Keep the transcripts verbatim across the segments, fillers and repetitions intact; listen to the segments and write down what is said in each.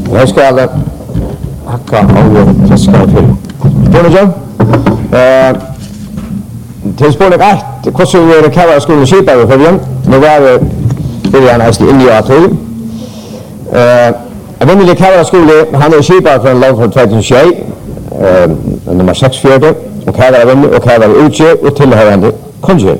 Jeg skal hakka av fiskar til. Spørsmål? Eh, til spørsmål ett, hvordan er det kjære skolen skipet i følgen? Nå var det begynnelsen eist i India tog. Eh, jeg vinner kjære skole, han er skipet fra en lov for to tusen og sju, eh, nummer seksogfyrre, og kjære vinner og kjære utgjør og tilhørende kunnskjør.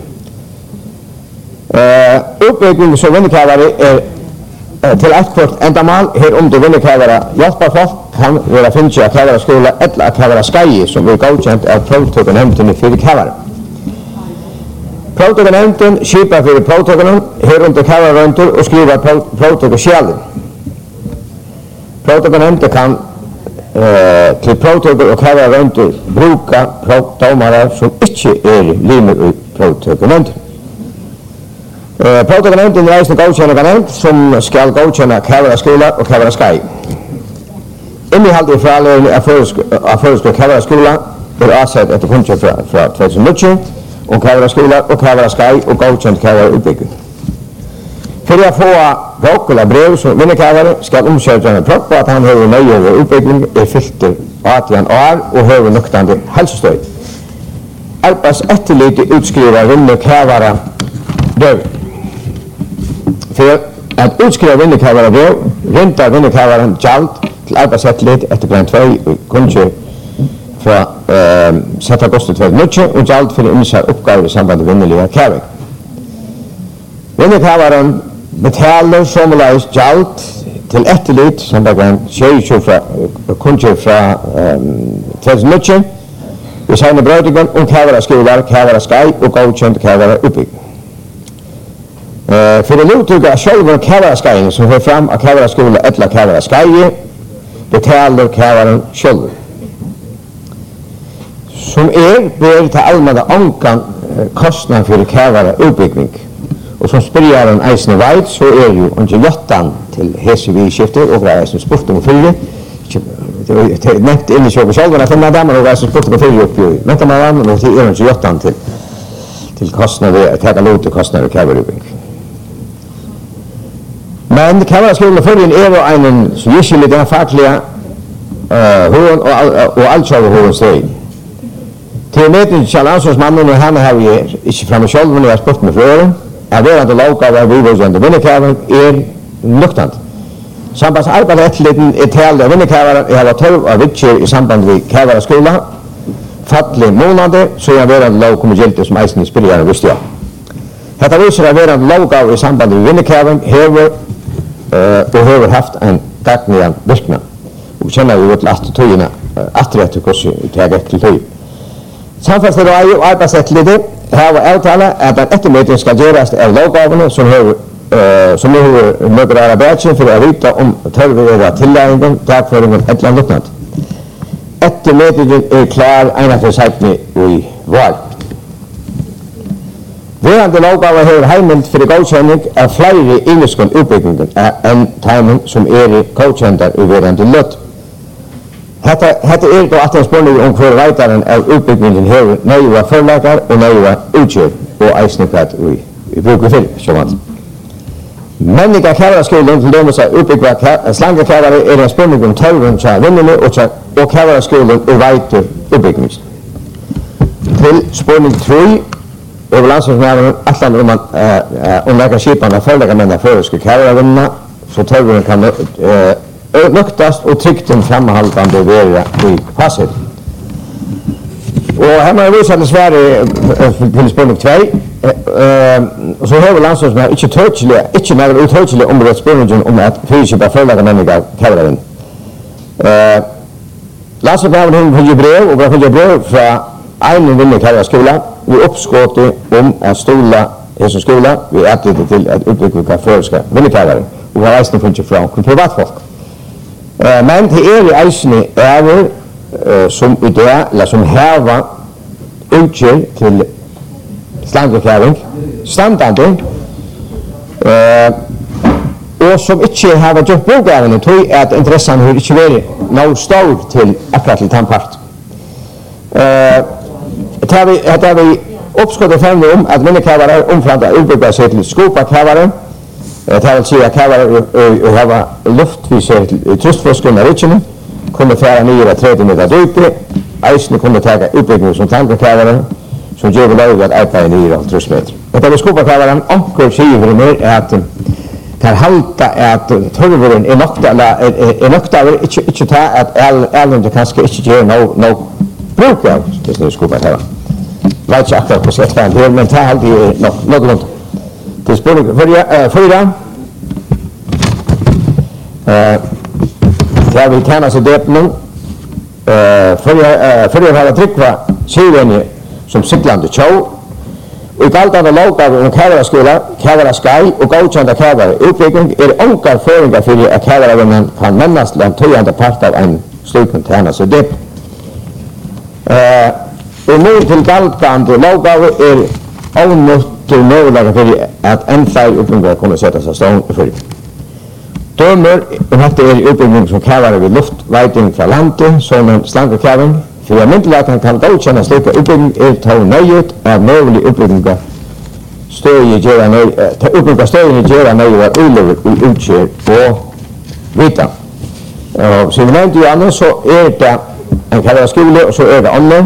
Eh, Oppbygging som vinnerkjære er til ett kvart endamal her om det vinnerkjære hjelper folk kan være finnes av kjære skole eller av kjære skei som er godkjent av provtøkkenhemtene for kjære. Provtøkkenhemten skipet for provtøkkenen her om det kjære rønter og skriver provtøkkeskjelen. Provtøkkenhemten kan eh, til provtøkker og kjære rønter bruke provtømmere som ikke er limer i provtøkkenhemten. Uh, Provtøkkenhemten er eisen godkjennerkenhemten som skal godkjenne kjære skoler og kjære skei. Inneholdet i fralæren av føreskole kjære skoler er avsett etter kunnskap fra, fra to tusen og ni om kjære skoler og kjære skei og godkjent kjære utbygging. For å få bok eller brev som vinnerkjære skal omkjørende prøve på at han har nøye over utbygging er fylt atten år og har nøktende helsestøy. Arbeids etterlite utskriver vinnerkjære brev. For at utskrive vinnerkjære brev, renter vinnerkjæren gjald til arbeidsettelit etter plan to kunnskjør fra eh, sjette august to tusen og ni og gjald for innsett oppgaver i samband med vinnerlige kjæring. Vinnerkjæren betaler sommerleis gjald til etterlit som det kan tjueogtjue fra kunnskjør fra eh, to tusen og ni vi sier brødingen om kjære skoler, kjære skei og godkjent kjære utbygging. Uh, for å luttrykke av sjølve kjære skeien som får fram av kjære skole eller kjære skeie betaler kjæren sjølve. Som er ber til allmenne ankan uh, kostnad for kjære utbygging. Og som spyrjaren eisne veit så er jo ikke jottan til hese vidskiftet og greier eisne spurten og fyrje. Det er nevnt inn i sjølve sjølve at denne damer og greier eisne spurten og fyrje oppi men man vann og det er ikke jottan til, til kostnad ved kjære lutte kostnad og kjære utbygging. Men kjære skolen forrige er jo en som gir den faglige hoven og altkjøve hoven steg. Til medlem til ansvarsmannen og henne har vi ikke fremme selv, men jeg har spurt med flere, er verande lovgave av videre vinnerkjæren er luktant. Sambandsarbeidet etterliten er tale av vinnerkjæren jeg har tolv av vidtjer i samband med kjære skolen, fattelig måneder, så jeg verande lov kommer gildt som eisen i spyrjerne visste jeg. Hetta viser at verande lovgave i samband med vinnerkjæren hever Uh, og har haft en gagnian virkna. Og kjenner jo til at tøyene atter etter hvordan det er rett til tøy. Samfunnslig og arbeidsetterlige har avtale at en ettermøting skal gjøres av lovgavene som har uh, som har nøkker av arbeidsjen for å vite om tørver av tillæringen, dagføringen eller lukknad. Ettermøtingen er klar ene for seitene i vår. Verande lovgave har heimild for godkjenning av flere inneskånd utbyggingen enn timing som er godkjentar i verande løtt. Hetta er da at en spørning om hver veitaren av utbyggingen har nøyva forlager og nøyva utgjør og eisnekrat i bruker fyrir, sjåvand. Menninga kjæraskolen til dømes av utbyggva slangekjævare er en spørning om tørven til vinnene og kjæraskolen og veitur utbyggingen. Til spørning tre over landslagsmæveren atlan om man om nekka skipene forlegger menn av føreske kjærevinnene så tørveren kan nøktast og trygten framhaldande være i passet. Og her må jeg vise at det svære til spørning tre så har landslagsmæveren ikke tørselig ikke nærmere utørselig om det spørningen om at fyrskipene forlegger menn av kjærevinnene. Landslagsmæveren har funnet brev og har funnet brev fra en vinner kjæreskolen vi oppskåte om at stola hese skola vi etter til at utvikle føreske vinnerkjærere og har eisene funnet fra kun privatfolk. Uh, men det er i eisene æver uh, som i det, eller som heva utgjør til slangekjæring, standande, uh, og som ikke har gjort bogavene, tror jeg at interessen har ikke vært noe stor til akkurat til tannpart. Uh, Hetta har vi oppskått og fremme om at vinnerkjævare omflatt av utbyggva seg til skopakjævare Det vil si at kæver og hava luftviser i trustforsken av ritsjene, kunne fære nye tretti meter dype, eisene kunne tega utbygging som tankekævere, som gjør lov at arbeide nye halvtrus meter. Og det vil skupa kæveren, onker sier for mer er at kan halta at torveren er nokta, er nokta, ikke, ikke ta at elende kanskje ikke gjør noe no bruk av, det er skupa kæveren. Jeg vet ikke akkurat hvordan jeg stand her, men det er alltid nok, nok rundt. Til spørsmål fyra. Det vil tjene seg døpning. Fyra har Tryggva Siveni som siklande tjå. Og i galdande lovgave om kæveraskola, kæveraskai og godkjente kæverutbygging er ongar føringar for at kæveravinnen kan mennes til en tøyende part av en sluken tjene seg døp. Og nå til galdande lovgave er avnuttur möjliga för att en färg uppbyggnader kommer sättas av stånd i följd. Dömer om detta är uppbyggning som kräver vid luftvägning från landet som en slankekrävning. För att myndigheten kan godkänna slika uppbyggning är ta nöjet av möjlig uppbyggningar uppbyggningar stöden i göra nöjet av ulever i utskär och vita. Som vi nämnde ju annars så är det en krävarskola och så är det annan.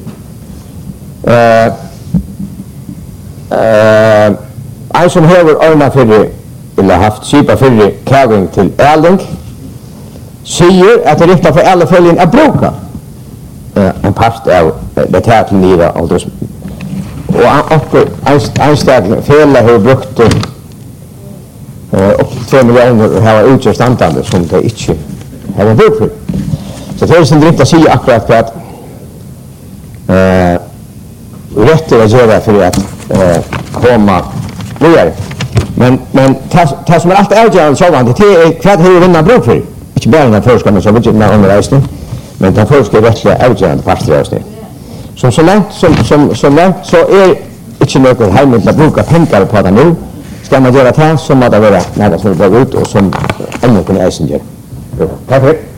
Uh, en som hever ordna fyrir, eller haft sypa fyrir kæving til æling, sier at det er riktig for alle følgen å bruke uh, en part av det her til nira alders. Og einstagelig fele har brukt uh, opp til tre millioner og har utgjør standande som de ikke har brukt for. Så det er sin riktig å si akkurat hva at uh, rett å gjøre for at uh, komma vidare. Men men det som är allt avgörande så var det är kvart hur vinna bruk för. Inte bara när förskolan så mycket när undervisning, men den förskolan är rättligt avgörande pastorösning. Som så långt som som som långt så är inte något hemligt att bruka pengar på det nu. Ska man göra det som att det vara när det ska gå ut och som ännu kunna äsen gör. Tack för det.